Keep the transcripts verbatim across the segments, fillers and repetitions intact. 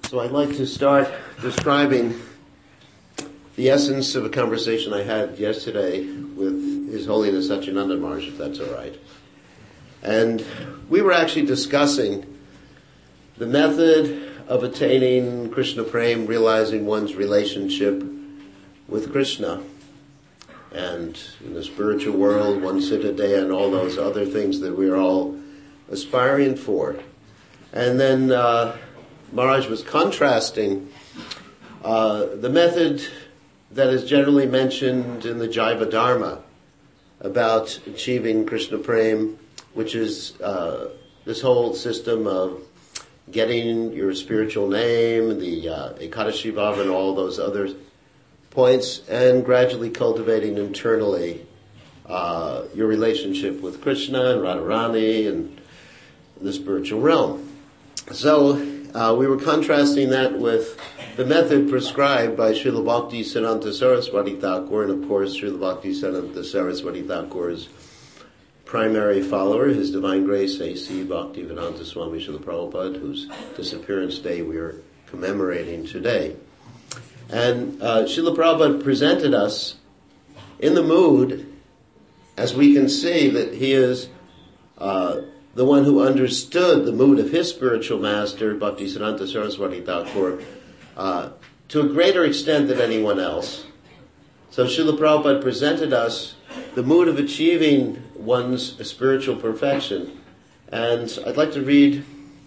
So I'd like to start describing the essence of a conversation I had yesterday with His Holiness Satyananda Maharaj, if that's all right. And we were actually discussing the method of attaining Krishna Prem, realizing one's relationship with Krishna. And in the spiritual world, one Siddha Deha and all those other things that we're all aspiring for. And then uh, Maharaj was contrasting uh, the method that is generally mentioned in the Jaiva Dharma about achieving Krishna Prem, which is uh, this whole system of getting your spiritual name, the uh, Ekadashi Bhava and all those other points, and gradually cultivating internally uh, your relationship with Krishna and Radharani and the spiritual realm. So uh, we were contrasting that with the method prescribed by Srila Bhakti Siddhanta Saraswati Thakur, and of course Srila Bhakti Siddhanta Saraswati Thakur's primary follower, His Divine Grace A C Bhaktivedanta Swami Srila Prabhupada, whose disappearance day we are commemorating today. And uh, Srila Prabhupada presented us in the mood, as we can see that he is uh, the one who understood the mood of his spiritual master, Bhaktisiddhanta Saraswati Thakur, uh, to a greater extent than anyone else. So Srila Prabhupada presented us the mood of achieving one's spiritual perfection. And I'd like to read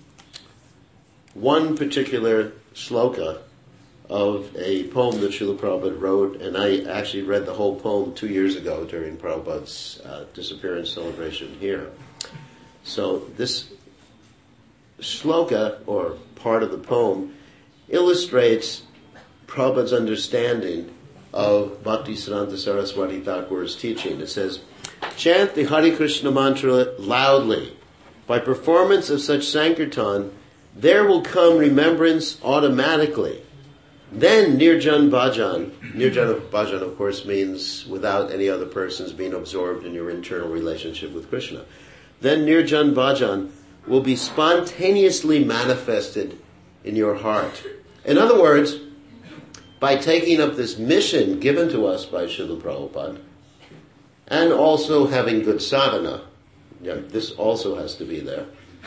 one particular shloka of a poem that Srila Prabhupada wrote, and I actually read the whole poem two years ago during Prabhupada's uh, disappearance celebration here. So this shloka, or part of the poem, illustrates Prabhupada's understanding of Bhaktisiddhanta Saraswati Thakur's teaching. It says, chant the Hare Krishna mantra loudly. By performance of such Sankirtan, there will come remembrance automatically. Then Nirjan Bhajan, Nirjan Bhajan of course means without any other persons being absorbed in your internal relationship with Krishna. Then Nirjan Bhajan will be spontaneously manifested in your heart. In other words, by taking up this mission given to us by Srila Prabhupada, and also having good sadhana, yeah, this also has to be there,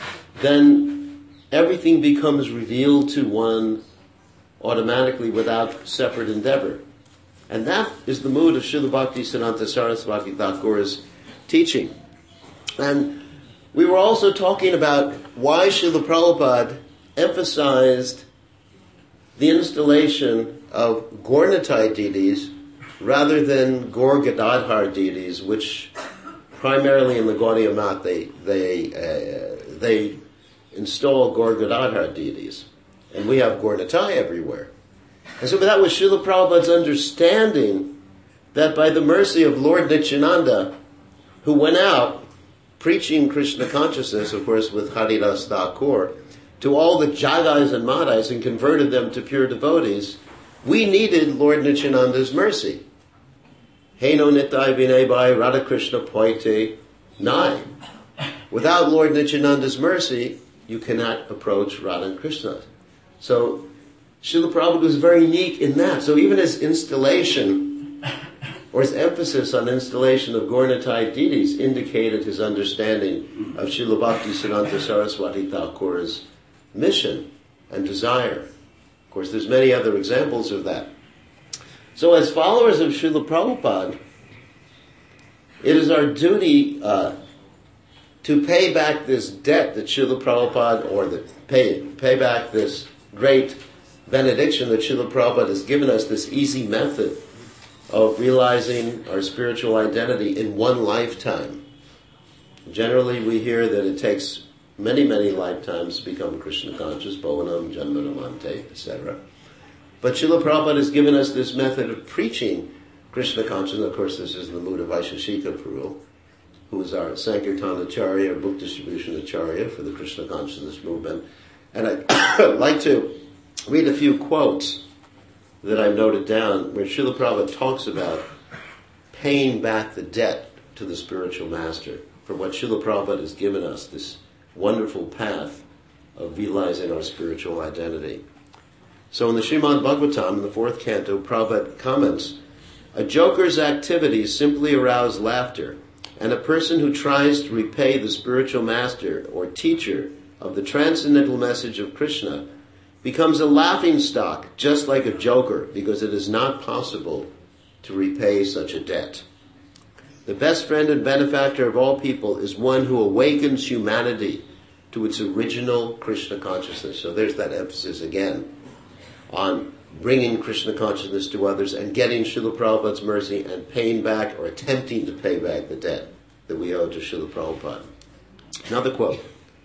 then everything becomes revealed to one automatically without separate endeavor. And that is the mood of Srila Bhaktisiddhanta Saraswati Thakur's teaching. And we were also talking about why Srila Prabhupada emphasized the installation of Gaurnitai deities rather than Gaur Gadadhar deities, which primarily in the Gaudiya Math they they uh, they install Gaur Gadadhar deities, and we have Gaurnitai everywhere. And so that was Srila Prabhupada's understanding that by the mercy of Lord Nityananda, who went out preaching Krishna consciousness, of course, with Haridas Thakur, to all the Jagai and Madhais and converted them to pure devotees, we needed Lord Nityananda's mercy. Heno Nitai Vinay Bhai Radha Krishna Poite Nai. Without Lord Nityananda's mercy, you cannot approach Radha and Krishna. So, Srila Prabhupada was very unique in that. So even his installation, or his emphasis on installation of Gaurnitai deities, indicated his understanding of Srila Bhaktisiddhanta Saraswati Thakur's mission and desire. Of course, there's many other examples of that. So as followers of Srila Prabhupada, it is our duty uh, to pay back this debt that Srila Prabhupada, or the, pay, pay back this great benediction that Srila Prabhupada has given us, this easy method of realizing our spiritual identity in one lifetime. Generally, we hear that it takes many, many lifetimes to become Krishna conscious, Bhavanam, Janmanamante, et cetera. But Srila Prabhupada has given us this method of preaching Krishna consciousness. Of course, this is the mood of Vaisheshika Prabhu, who is our Sankirtan Acharya, book distribution Acharya for the Krishna consciousness movement. And I'd like to read a few quotes that I've noted down where Srila Prabhupada talks about paying back the debt to the spiritual master for what Srila Prabhupada has given us, this wonderful path of realizing our spiritual identity. So in the Srimad Bhagavatam, in the fourth canto, Prabhupada comments, a joker's activities simply arouse laughter, and a person who tries to repay the spiritual master or teacher of the transcendental message of Krishna becomes a laughingstock, just like a joker, because it is not possible to repay such a debt. The best friend and benefactor of all people is one who awakens humanity to its original Krishna consciousness. So there's that emphasis again on bringing Krishna consciousness to others and getting Srila Prabhupada's mercy and paying back or attempting to pay back the debt that we owe to Srila Prabhupada. Another quote.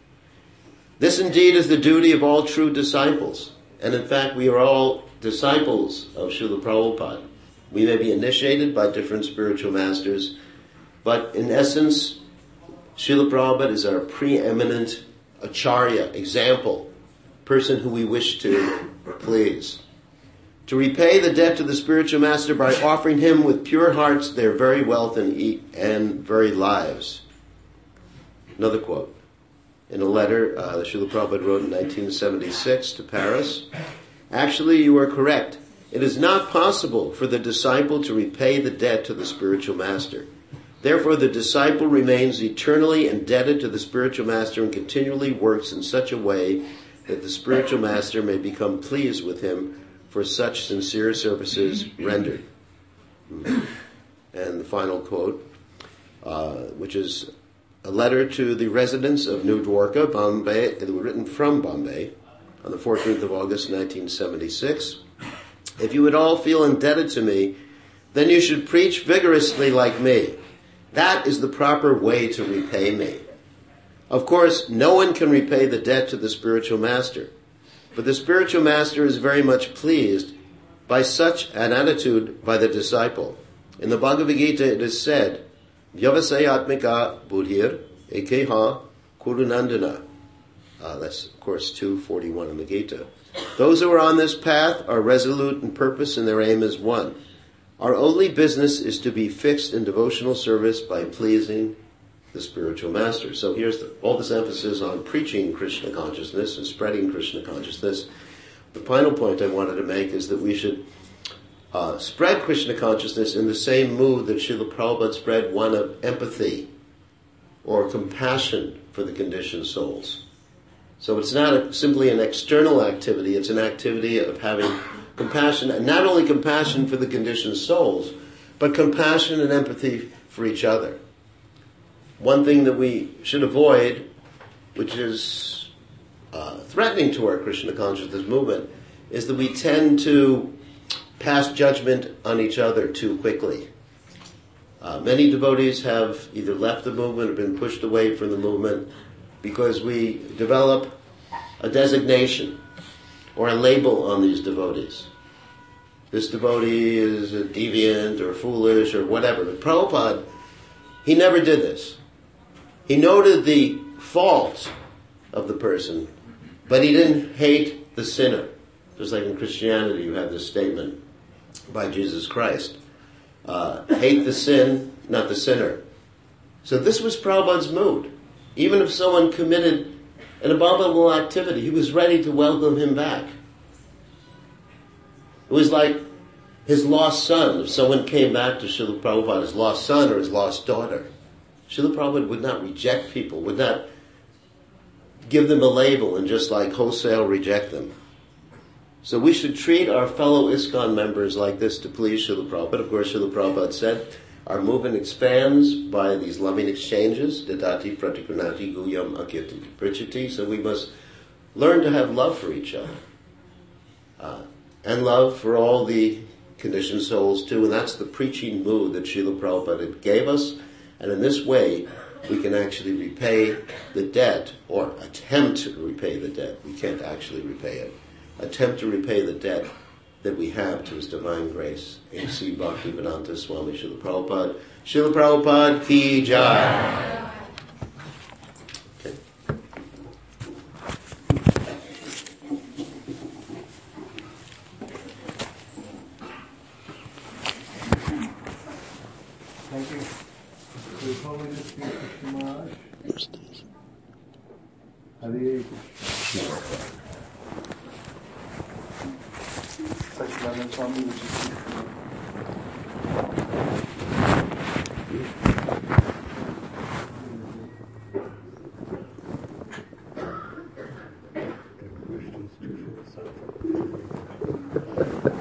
This indeed is the duty of all true disciples. And in fact, we are all disciples of Srila Prabhupada. We may be initiated by different spiritual masters, but in essence, Srila Prabhupada is our preeminent acharya, example, person who we wish to please. To repay the debt to the spiritual master by offering him with pure hearts their very wealth and, e- and very lives. Another quote. In a letter uh, that Srila Prabhupada wrote in nineteen seventy-six to Paris, actually you are correct. It is not possible for the disciple to repay the debt to the spiritual master. Therefore, the disciple remains eternally indebted to the spiritual master and continually works in such a way that the spiritual master may become pleased with him for such sincere services rendered. And the final quote, uh, which is a letter to the residents of New Dwarka, Bombay, it was written from Bombay on the fourteenth of August, nineteen seventy-six. If you would all feel indebted to me, then you should preach vigorously like me. That is the proper way to repay me. Of course, no one can repay the debt to the spiritual master, but the spiritual master is very much pleased by such an attitude by the disciple. In the Bhagavad Gita it is said, Vyavasayatmika buddhir ekeha kurunandana. Uh, that's, of course, two forty-one in the Gita. Those who are on this path are resolute in purpose and their aim is one. Our only business is to be fixed in devotional service by pleasing the spiritual master. So here's the, all this emphasis on preaching Krishna consciousness and spreading Krishna consciousness. The final point I wanted to make is that we should uh, spread Krishna consciousness in the same mood that Srila Prabhupada spread one of empathy or compassion for the conditioned souls. So it's not a, simply an external activity, it's an activity of having compassion, and not only compassion for the conditioned souls, but compassion and empathy for each other. One thing that we should avoid, which is uh, threatening to our Krishna consciousness movement, is that we tend to pass judgment on each other too quickly. Uh, many devotees have either left the movement or been pushed away from the movement because we develop a designation or a label on these devotees. This devotee is a deviant or foolish or whatever. But Prabhupada, he never did this. He noted the faults of the person, but he didn't hate the sinner. Just like in Christianity, you have this statement by Jesus Christ. Uh, hate the sin, not the sinner. So this was Prabhupada's mood. Even if someone committed an abominable activity, he was ready to welcome him back. It was like his lost son. If someone came back to Srila Prabhupada, his lost son or his lost daughter, Srila Prabhupada would not reject people, would not give them a label and just like wholesale reject them. So we should treat our fellow ISKCON members like this to please Srila Prabhupada. Of course, Srila Prabhupada said, our movement expands by these loving exchanges, dadati pratikunati guyam akyati prichati. So we must learn to have love for each other. Uh, and love for all the conditioned souls too. And that's the preaching mood that Srila Prabhupada gave us. And in this way, we can actually repay the debt, or attempt to repay the debt. We can't actually repay it. Attempt to repay the debt that we have to His divine grace. A C Bhaktivedanta Swami Srila Prabhupada. Srila Prabhupada ki jai. Okay. Thank you. His Holiness Sri Krishna Maharaj. Hare Krishna. Satyananda Swami, which is Questions too philosophical.